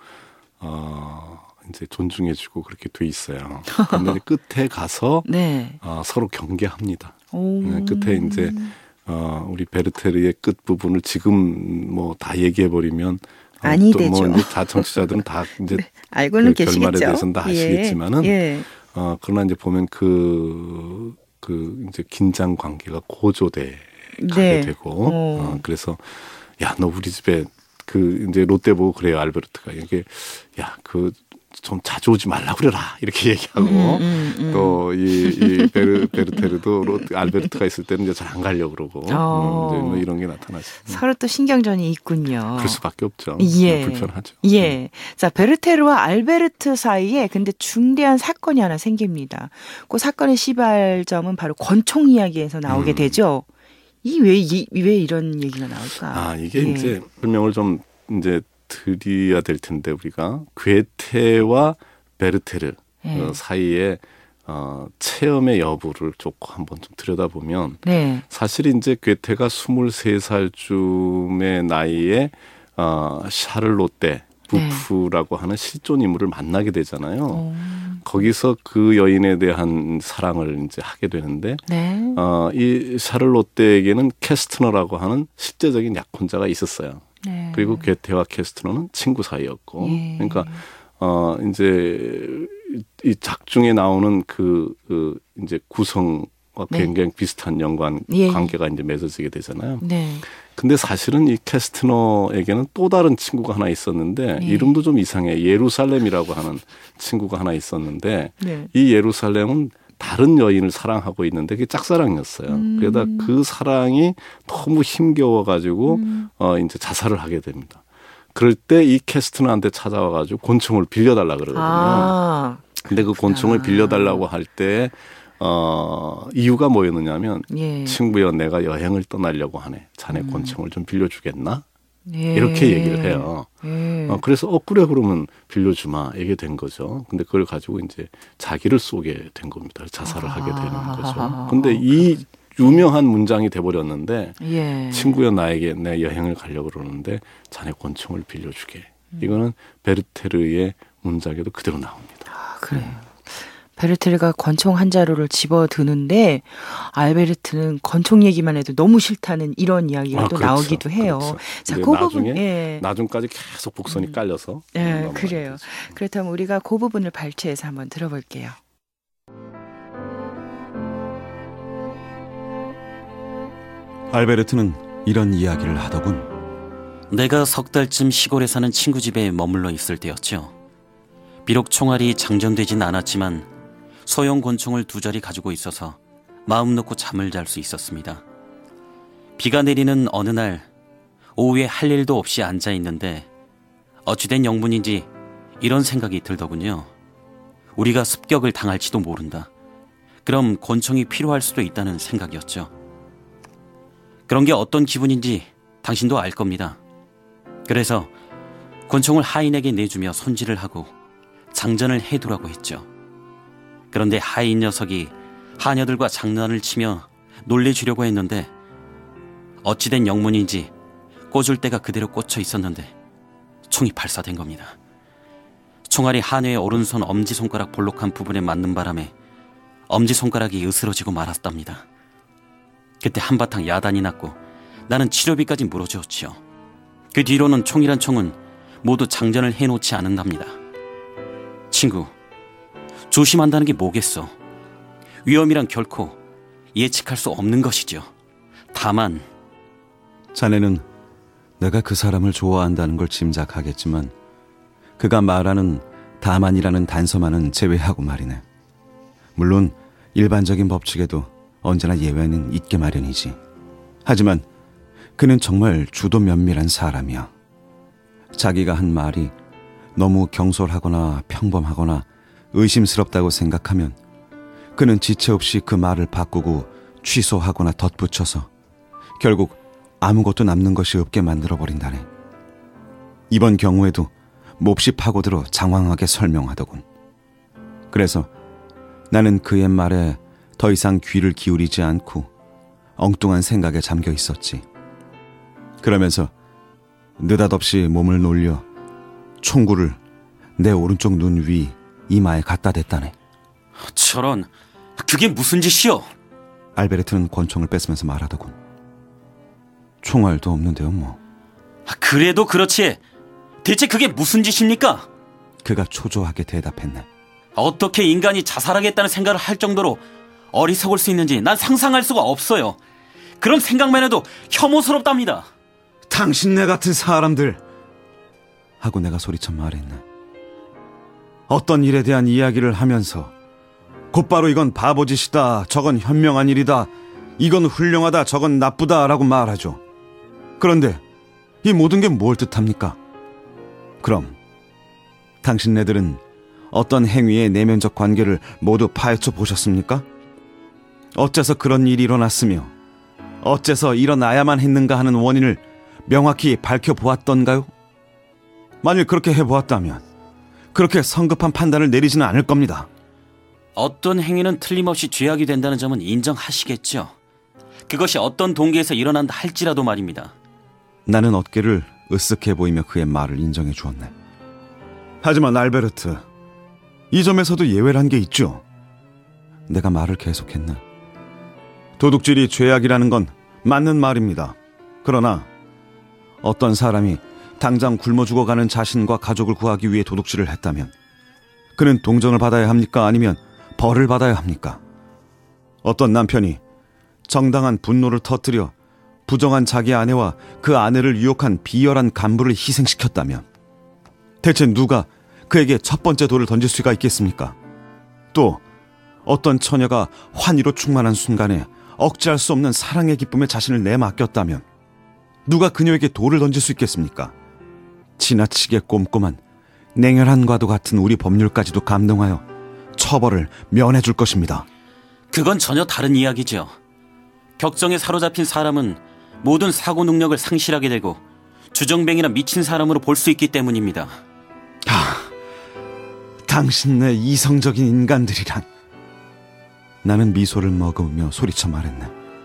어, 이제 존중해주고 그렇게 돼 있어요. 근데 끝에 가서 네. 어, 서로 경계합니다. 네, 끝에 이제 어, 우리 베르테르의 끝 부분을 지금 뭐 다 얘기해 버리면 어, 아니 되죠. 뭐 다 청취자들은 다 이제 네, 알고는 그 계시겠죠. 결말에 대해서는 다 아시겠지만은 예. 예. 어, 그러나 이제 보면 그 그 이제 긴장 관계가 고조돼 가게 네. 되고 어, 그래서 야 너 우리 집에 그 이제 롯데 보고 그래요 알베르트가 이게 야 그 좀 자주 오지 말라 그래라 이렇게 얘기하고 음, 음, 음. 또 이 이 베르 베르테르도 롯데 알베르트가 있을 때는 이제 잘 안 가려고 그러고 어. 음, 이제 뭐 이런 게 나타나죠. 서로 또 신경전이 있군요. 그럴 수밖에 없죠. 예. 불편하죠. 예. 자, 베르테르와 알베르트 사이에 근데 중대한 사건이 하나 생깁니다. 그 사건의 시발점은 바로 권총 이야기에서 나오게 음. 되죠. 이 왜 이 왜 이런 얘기가 나올까? 아, 이게 예. 이제 설명을 좀 이제 드려야 될 텐데 우리가 괴테와 베르테르 예. 어, 사이에 어, 체험의 여부를 조금 한번 좀 들여다보면 네. 사실 이제 괴테가 스물세 살쯤의 나이에 어, 샤를로테 부프라고 네. 하는 실존 인물을 만나게 되잖아요. 오. 거기서 그 여인에 대한 사랑을 이제 하게 되는데 네. 어, 이 샤를로테에게는 캐스트너라고 하는 실제적인 약혼자가 있었어요. 네. 그리고 괴테와 캐스트너는 친구 사이였고, 예. 그러니까 어 이제 이 작중에 나오는 그, 그 이제 구성과 네. 굉장히 비슷한 연관 예. 관계가 이제 맺어지게 되잖아요. 네. 근데 사실은 이 캐스트너에게는 또 다른 친구가 하나 있었는데 예. 이름도 좀 이상해. 예루살렘이라고 하는 친구가 하나 있었는데 네. 이 예루살렘은 다른 여인을 사랑하고 있는데 그게 짝사랑이었어요. 음. 그러다 그 사랑이 너무 힘겨워가지고 음. 어 이제 자살을 하게 됩니다. 그럴 때 이 캐스트너한테 찾아와가지고 권총을 빌려달라 그러거든요. 아. 근데 그 권총을 빌려달라고 할 때 어, 이유가 뭐였느냐면 예. 친구여 내가 여행을 떠나려고 하네. 자네 음. 권총을 좀 빌려주겠나? 예. 이렇게 얘기를 해요. 예. 어, 그래서 어 그래 그러면 빌려주마 이게 된 거죠. 근데 그걸 가지고 이제 자기를 쏘게 된 겁니다. 자살을 아. 하게 되는 거죠. 근데 이 유명한 문장이 돼버렸는데 예. 친구여 나에게 내 여행을 가려고 그러는데 자네 권총을 빌려주게. 음. 이거는 베르테르의 문장에도 그대로 나옵니다. 아, 그래요. 베르테르가 권총 한 자루를 집어드는데 알베르트는 권총 얘기만 해도 너무 싫다는 이런 이야기가 아, 또 그렇죠. 나오기도 해요. 그렇죠. 자, 그 나중에 부분, 예. 나중까지 계속 복선이 음. 깔려서. 네, 그래요. 되죠. 그렇다면 우리가 그 부분을 발췌해서 한번 들어볼게요. 알베르트는 이런 이야기를 하더군. 내가 석 달쯤 시골에 사는 친구 집에 머물러 있을 때였죠. 비록 총알이 장전되진 않았지만 소형 권총을 두 자리 가지고 있어서 마음 놓고 잠을 잘 수 있었습니다. 비가 내리는 어느 날 오후에 할 일도 없이 앉아 있는데 어찌된 영문인지 이런 생각이 들더군요. 우리가 습격을 당할지도 모른다. 그럼 권총이 필요할 수도 있다는 생각이었죠. 그런 게 어떤 기분인지 당신도 알 겁니다. 그래서 권총을 하인에게 내주며 손질을 하고 장전을 해두라고 했죠. 그런데 하인 녀석이 하녀들과 장난을 치며 놀래주려고 했는데 어찌된 영문인지 꽂을 때가 그대로 꽂혀 있었는데 총이 발사된 겁니다. 총알이 하녀의 오른손 엄지손가락 볼록한 부분에 맞는 바람에 엄지손가락이 으스러지고 말았답니다. 그때 한바탕 야단이 났고 나는 치료비까지 물어주었지요. 그 뒤로는 총이란 총은 모두 장전을 해놓지 않는답니다. 친구, 조심한다는 게 뭐겠어. 위험이란 결코 예측할 수 없는 것이죠. 다만 자네는 내가 그 사람을 좋아한다는 걸 짐작하겠지만 그가 말하는 다만이라는 단서만은 제외하고 말이네. 물론 일반적인 법칙에도 언제나 예외는 있게 마련이지. 하지만 그는 정말 주도 면밀한 사람이야. 자기가 한 말이 너무 경솔하거나 평범하거나 의심스럽다고 생각하면 그는 지체 없이 그 말을 바꾸고 취소하거나 덧붙여서 결국 아무것도 남는 것이 없게 만들어버린다네. 이번 경우에도 몹시 파고들어 장황하게 설명하더군. 그래서 나는 그의 말에 더 이상 귀를 기울이지 않고 엉뚱한 생각에 잠겨 있었지. 그러면서 느닷없이 몸을 놀려 총구를 내 오른쪽 눈 위 이마에 갖다 댔다네. 저런, 그게 무슨 짓이요? 알베르트는 권총을 뺏으면서 말하더군. 총알도 없는데요 뭐. 그래도 그렇지. 대체 그게 무슨 짓입니까? 그가 초조하게 대답했네. 어떻게 인간이 자살하겠다는 생각을 할 정도로 어리석을 수 있는지 난 상상할 수가 없어요. 그런 생각만 해도 혐오스럽답니다. 당신네 같은 사람들 하고 내가 소리쳐 말했네. 어떤 일에 대한 이야기를 하면서 곧바로 이건 바보짓이다, 저건 현명한 일이다, 이건 훌륭하다, 저건 나쁘다 라고 말하죠. 그런데 이 모든 게 뭘 뜻합니까? 그럼 당신네들은 어떤 행위의 내면적 관계를 모두 파헤쳐 보셨습니까? 어째서 그런 일이 일어났으며 어째서 일어나야만 했는가 하는 원인을 명확히 밝혀보았던가요? 만일 그렇게 해보았다면 그렇게 성급한 판단을 내리지는 않을 겁니다. 어떤 행위는 틀림없이 죄악이 된다는 점은 인정하시겠죠. 그것이 어떤 동기에서 일어난다 할지라도 말입니다. 나는 어깨를 으쓱해 보이며 그의 말을 인정해 주었네. 하지만 알베르트, 이 점에서도 예외란 게 있죠. 내가 말을 계속했네. 도둑질이 죄악이라는 건 맞는 말입니다. 그러나 어떤 사람이 당장 굶어 죽어가는 자신과 가족을 구하기 위해 도둑질을 했다면 그는 동정을 받아야 합니까? 아니면 벌을 받아야 합니까? 어떤 남편이 정당한 분노를 터뜨려 부정한 자기 아내와 그 아내를 유혹한 비열한 간부를 희생시켰다면 대체 누가 그에게 첫 번째 돌을 던질 수가 있겠습니까? 또 어떤 처녀가 환희로 충만한 순간에 억제할 수 없는 사랑의 기쁨에 자신을 내맡겼다면 누가 그녀에게 돌을 던질 수 있겠습니까? 지나치게 꼼꼼한 냉혈한과도 같은 우리 법률까지도 감동하여 처벌을 면해줄 것입니다. 그건 전혀 다른 이야기죠. 격정에 사로잡힌 사람은 모든 사고 능력을 상실하게 되고 주정뱅이나 미친 사람으로 볼 수 있기 때문입니다. 아, 당신네 이성적인 인간들이란. 나는 미소를 머금으며 소리쳐 말했네.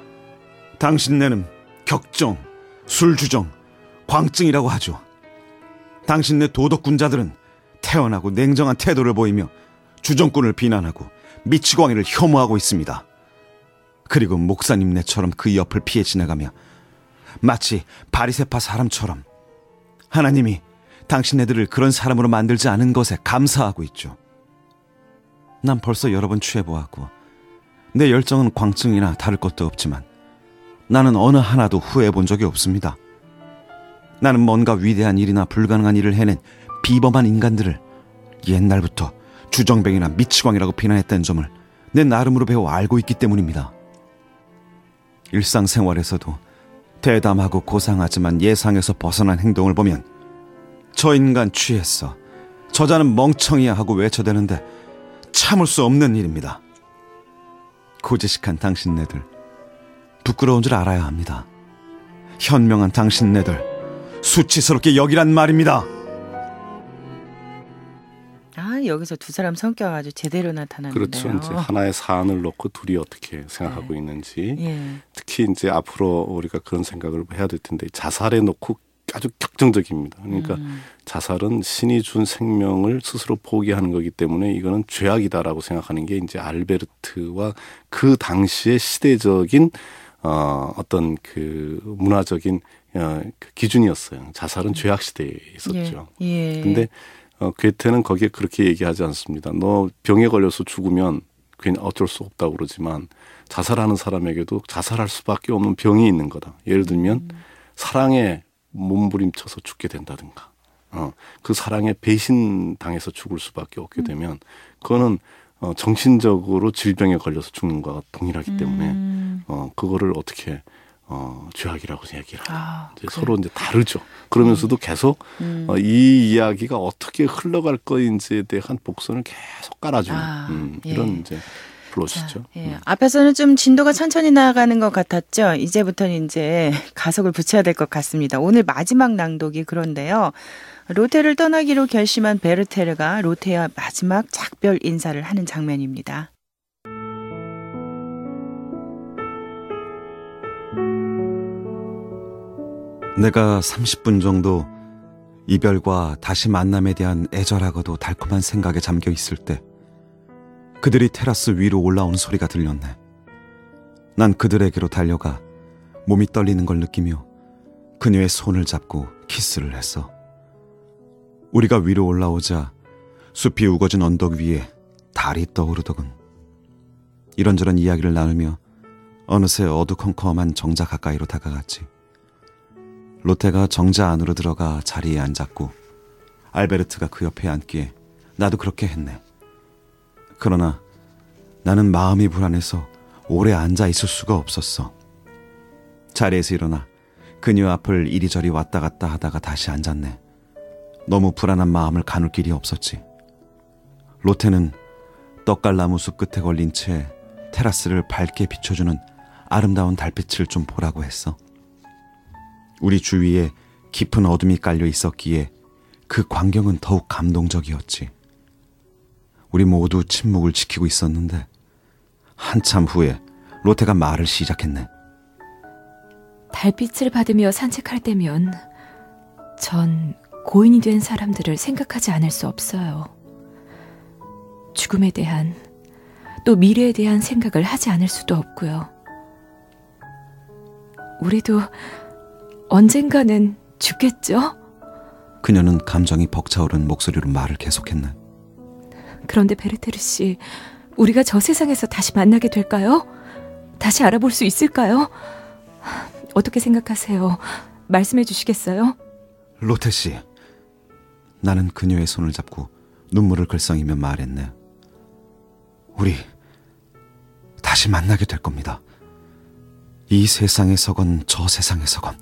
당신네는 격정, 술주정, 광증이라고 하죠. 당신네 도덕군자들은 태연하고 냉정한 태도를 보이며 주정꾼을 비난하고 미치광이를 혐오하고 있습니다. 그리고 목사님네처럼 그 옆을 피해 지나가며 마치 바리새파 사람처럼 하나님이 당신네들을 그런 사람으로 만들지 않은 것에 감사하고 있죠. 난 벌써 여러 번 취해보았고 내 열정은 광증이나 다를 것도 없지만 나는 어느 하나도 후회해본 적이 없습니다. 나는 뭔가 위대한 일이나 불가능한 일을 해낸 비범한 인간들을 옛날부터 주정뱅이나 미치광이라고 비난했다는 점을 내 나름으로 배워 알고 있기 때문입니다. 일상생활에서도 대담하고 고상하지만 예상에서 벗어난 행동을 보면 저 인간 취했어, 저자는 멍청이야 하고 외쳐대는데 참을 수 없는 일입니다. 고지식한 당신네들, 부끄러운 줄 알아야 합니다. 현명한 당신네들, 수치스럽게 여기란 말입니다. 아, 여기서 두 사람 성격 아주 제대로 나타나는데요. 그렇죠. 이제 하나의 사안을 놓고 둘이 어떻게 생각하고 네. 있는지. 예. 특히 이제 앞으로 우리가 그런 생각을 해야 될 텐데 자살에 놓고 아주 격정적입니다. 그러니까 음. 자살은 신이 준 생명을 스스로 포기하는 거기 때문에 이거는 죄악이다라고 생각하는 게 이제 알베르트와 그 당시의 시대적인 어, 어떤 그 문화적인 어, 그 기준이었어요. 자살은 죄악 시대에 있었죠. 예. 예. 근데 어, 괴테는 거기에 그렇게 얘기하지 않습니다. 너 병에 걸려서 죽으면 괜히 어쩔 수 없다고 그러지만 자살하는 사람에게도 자살할 수밖에 없는 병이 있는 거다. 예를 들면 음. 사랑에 몸부림쳐서 죽게 된다든가 어, 그 사랑에 배신당해서 죽을 수밖에 없게 되면 그거는 어, 정신적으로 질병에 걸려서 죽는 거와 동일하기 때문에 음. 어, 그거를 어떻게 어, 죄악이라고 얘기를 아, 이제 서로 이제 다르죠. 그러면서도 계속 음. 어, 이 이야기가 어떻게 흘러갈 거인지에 대한 복선을 계속 깔아주는 아, 음, 예. 이런 이제 플롯이죠. 자, 예. 음. 앞에서는 좀 진도가 천천히 나아가는 것 같았죠. 이제부터는 이제 가속을 붙여야 될 것 같습니다. 오늘 마지막 낭독이 그런데요. 로테를 떠나기로 결심한 베르테르가 로테와 마지막 작별 인사를 하는 장면입니다. 내가 삼십 분 정도 이별과 다시 만남에 대한 애절하고도 달콤한 생각에 잠겨 있을 때 그들이 테라스 위로 올라오는 소리가 들렸네. 난 그들에게로 달려가 몸이 떨리는 걸 느끼며 그녀의 손을 잡고 키스를 했어. 우리가 위로 올라오자 숲이 우거진 언덕 위에 달이 떠오르더군. 이런저런 이야기를 나누며 어느새 어두컴컴한 정자 가까이로 다가갔지. 로테가 정자 안으로 들어가 자리에 앉았고 알베르트가 그 옆에 앉기에 나도 그렇게 했네. 그러나 나는 마음이 불안해서 오래 앉아 있을 수가 없었어. 자리에서 일어나 그녀 앞을 이리저리 왔다 갔다 하다가 다시 앉았네. 너무 불안한 마음을 가눌 길이 없었지. 로테는 떡갈나무 숲 끝에 걸린 채 테라스를 밝게 비춰주는 아름다운 달빛을 좀 보라고 했어. 우리 주위에 깊은 어둠이 깔려 있었기에 그 광경은 더욱 감동적이었지. 우리 모두 침묵을 지키고 있었는데 한참 후에 로테가 말을 시작했네. 달빛을 받으며 산책할 때면 전 고인이 된 사람들을 생각하지 않을 수 없어요. 죽음에 대한, 또 미래에 대한 생각을 하지 않을 수도 없고요. 우리도 언젠가는 죽겠죠? 그녀는 감정이 벅차오른 목소리로 말을 계속했네. 그런데 베르테르 씨, 우리가 저 세상에서 다시 만나게 될까요? 다시 알아볼 수 있을까요? 어떻게 생각하세요? 말씀해 주시겠어요? 로테 씨, 나는 그녀의 손을 잡고 눈물을 글썽이며 말했네. 우리 다시 만나게 될 겁니다. 이 세상에서건 저 세상에서건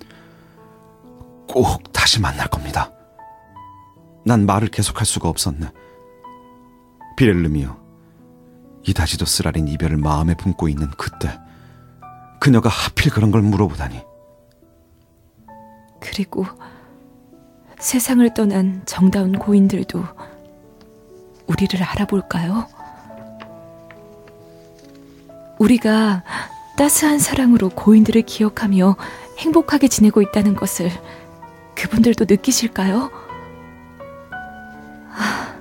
꼭 다시 만날 겁니다. 난 말을 계속할 수가 없었네. 비렐름이여, 이다지도 쓰라린 이별을 마음에 품고 있는 그때 그녀가 하필 그런 걸 물어보다니. 그리고 세상을 떠난 정다운 고인들도 우리를 알아볼까요? 우리가 따스한 사랑으로 고인들을 기억하며 행복하게 지내고 있다는 것을 그분들도 느끼실까요? 하,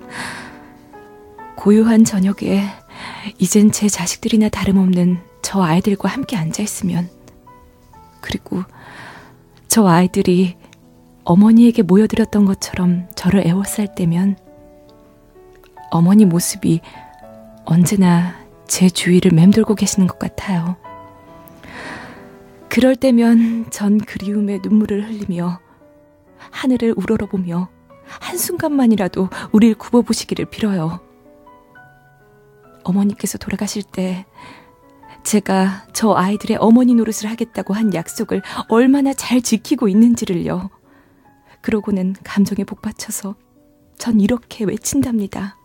고요한 저녁에 이젠 제 자식들이나 다름없는 저 아이들과 함께 앉아있으면, 그리고 저 아이들이 어머니에게 모여들었던 것처럼 저를 애워쌀 때면 어머니 모습이 언제나 제 주위를 맴돌고 계시는 것 같아요. 그럴 때면 전 그리움에 눈물을 흘리며 하늘을 우러러보며 한순간만이라도 우릴 굽어보시기를 빌어요. 어머니께서 돌아가실 때 제가 저 아이들의 어머니 노릇을 하겠다고 한 약속을 얼마나 잘 지키고 있는지를요. 그러고는 감정에 복받쳐서 전 이렇게 외친답니다.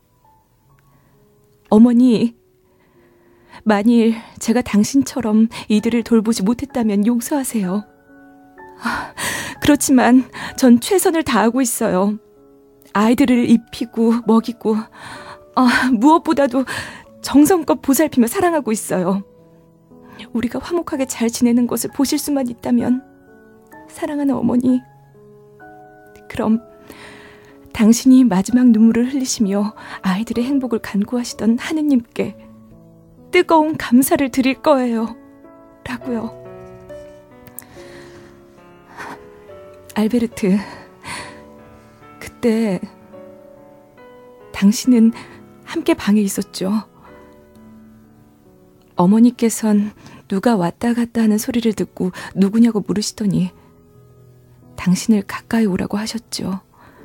어머니, 만일 제가 당신처럼 이들을 돌보지 못했다면 용서하세요. 아, 그렇지만 전 최선을 다하고 있어요. 아이들을 입히고 먹이고 아, 무엇보다도 정성껏 보살피며 사랑하고 있어요. 우리가 화목하게 잘 지내는 것을 보실 수만 있다면, 사랑하는 어머니, 그럼 당신이 마지막 눈물을 흘리시며 아이들의 행복을 간구하시던 하느님께 뜨거운 감사를 드릴 거예요. 라고요. 알베르트, 그때 당신은 함께 방에 있었죠. 어머니께선 누가 왔다 갔다 하는 소리를 듣고 누구냐고 물으시더니 당신을 가까이 오라고 하셨죠.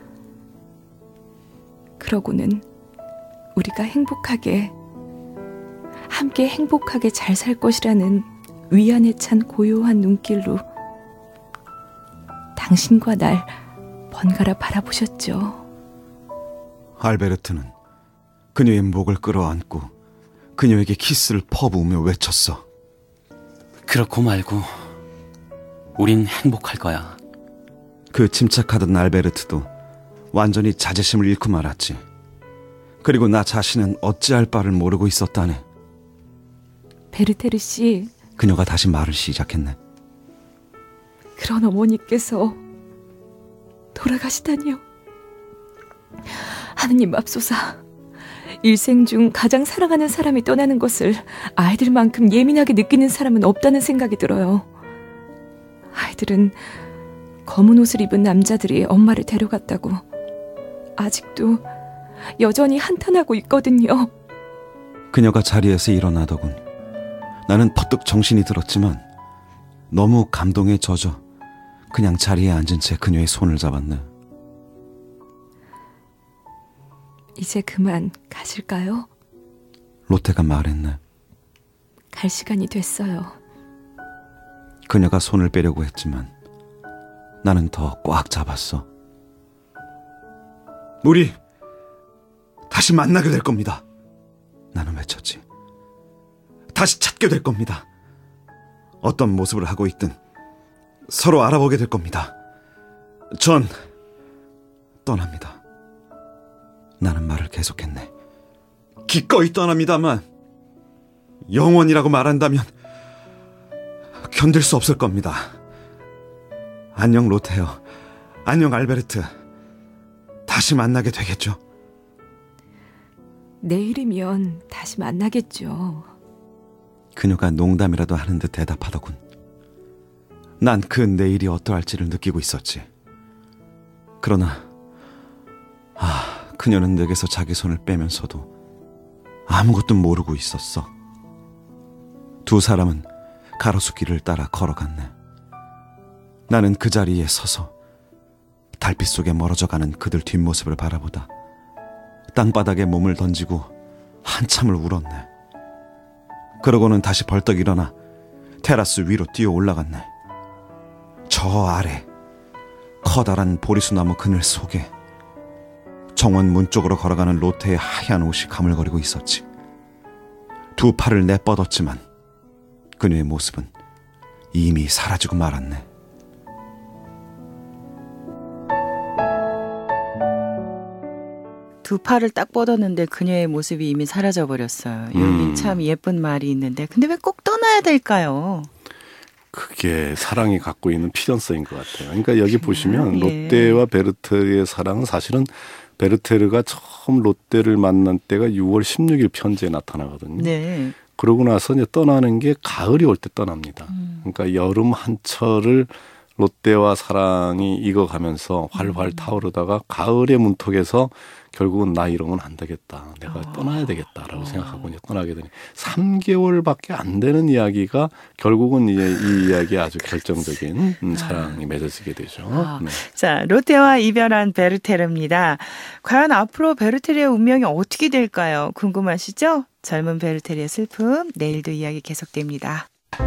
그러고는 우리가 행복하게, 함께 행복하게 잘 살 것이라는 위안에 찬 고요한 눈길로 당신과 날 번갈아 바라보셨죠. 알베르트는 그녀의 목을 끌어안고 그녀에게 키스를 퍼부으며 외쳤어. 그렇고 말고 우린 행복할 거야. 그 침착하던 알베르트도 완전히 자제심을 잃고 말았지. 그리고 나 자신은 어찌할 바를 모르고 있었다네. 베르테르 씨, 그녀가 다시 말을 시작했네. 그런 어머니께서 돌아가시다니요. 하느님 맙소사, 일생 중 가장 사랑하는 사람이 떠나는 것을 아이들만큼 예민하게 느끼는 사람은 없다는 생각이 들어요. 아이들은 검은 옷을 입은 남자들이 엄마를 데려갔다고 아직도 여전히 한탄하고 있거든요. 그녀가 자리에서 일어나더군. 나는 퍼뜩 정신이 들었지만 너무 감동에 젖어 그냥 자리에 앉은 채 그녀의 손을 잡았네. 이제 그만 가실까요? 로테가 말했네. 갈 시간이 됐어요. 그녀가 손을 빼려고 했지만 나는 더 꽉 잡았어. 우리 다시 만나게 될 겁니다. 나는 외쳤지. 다시 찾게 될 겁니다. 어떤 모습을 하고 있든 서로 알아보게 될 겁니다. 전 떠납니다. 나는 말을 계속했네. 기꺼이 떠납니다만 영원이라고 말한다면 견딜 수 없을 겁니다. 안녕 로테요. 안녕 알베르트. 다시 만나게 되겠죠? 내일이면 다시 만나겠죠. 그녀가 농담이라도 하는 듯 대답하더군. 난 그 내일이 어떠할지를 느끼고 있었지. 그러나 아, 그녀는 내게서 자기 손을 빼면서도 아무것도 모르고 있었어. 두 사람은 가로수길을 따라 걸어갔네. 나는 그 자리에 서서 달빛 속에 멀어져가는 그들 뒷모습을 바라보다 땅바닥에 몸을 던지고 한참을 울었네. 그러고는 다시 벌떡 일어나 테라스 위로 뛰어 올라갔네. 저 아래 커다란 보리수나무 그늘 속에 정원 문 쪽으로 걸어가는 로테의 하얀 옷이 가물거리고 있었지. 두 팔을 내뻗었지만 그녀의 모습은 이미 사라지고 말았네. 두 팔을 딱 뻗었는데 그녀의 모습이 이미 사라져버렸어요. 여기 음. 참 예쁜 말이 있는데 근데 왜 꼭 떠나야 될까요? 그게 사랑이 갖고 있는 필연성인 것 같아요. 그러니까 여기 보시면 예. 롯데와 베르테르의 사랑은 사실은 베르테르가 처음 롯데를 만난 때가 유월 십육일 편지에 나타나거든요. 네. 그러고 나서 이제 떠나는 게 가을이 올 때 떠납니다. 음. 그러니까 여름 한철을 롯데와 사랑이 익어가면서 활활 음. 타오르다가 가을의 문턱에서 결국은 나 이러면 안 되겠다. 내가 어. 떠나야 되겠다라고 어. 생각하고 이제 떠나게 되니 삼 개월밖에 안 되는 이야기가 결국은 이제 이 이야기에 아주 결정적인 음, 사랑이 맺어지게 되죠. 아. 네. 자, 롯데와 이별한 베르테르입니다. 과연 앞으로 베르테르의 운명이 어떻게 될까요? 궁금하시죠? 젊은 베르테르의 슬픔, 내일도 이야기 계속됩니다.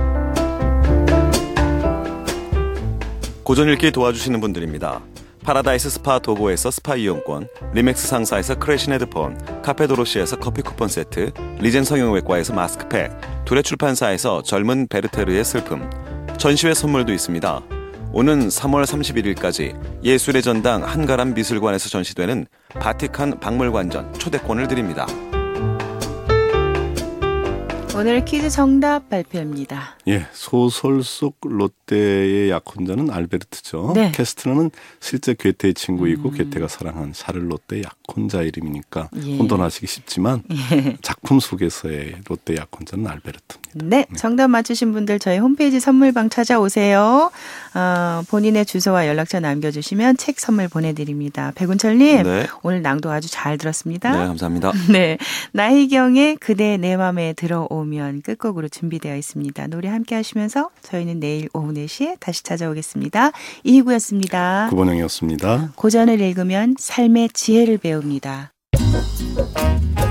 고전 읽기 도와주시는 분들입니다. 파라다이스 스파 도고에서 스파 이용권, 리맥스 상사에서 크래신 헤드폰, 카페도로시에서 커피 쿠폰 세트, 리젠 성형외과에서 마스크팩, 두레 출판사에서 젊은 베르테르의 슬픔, 전시회 선물도 있습니다. 오는 삼월 삼십일일까지 예술의 전당 한가람 미술관에서 전시되는 바티칸 박물관전 초대권을 드립니다. 오늘 퀴즈 정답 발표합니다. 예, 소설 속 롯데의 약혼자는 알베르트죠. 네. 캐스트너는 실제 괴테의 친구이고 음. 괴테가 사랑한 샤를롯의 약혼자 이름이니까 예. 혼돈하시기 쉽지만 예. 작품 속에서의 롯데 약혼자는 알베르트입니다. 네, 정답 맞추신 분들 저희 홈페이지 선물방 찾아오세요. 어, 본인의 주소와 연락처 남겨주시면 책 선물 보내드립니다. 백운철님, 네. 오늘 낭독 아주 잘 들었습니다. 네, 감사합니다. 네, 나희경의 그대 내 맘에 들어오면 끝곡으로 준비되어 있습니다. 노래 함께 하시면서 저희는 내일 오후 네 시에 다시 찾아오겠습니다. 이희구였습니다. 구본영이었습니다. 고전을 읽으면 삶의 지혜를 배웁니다.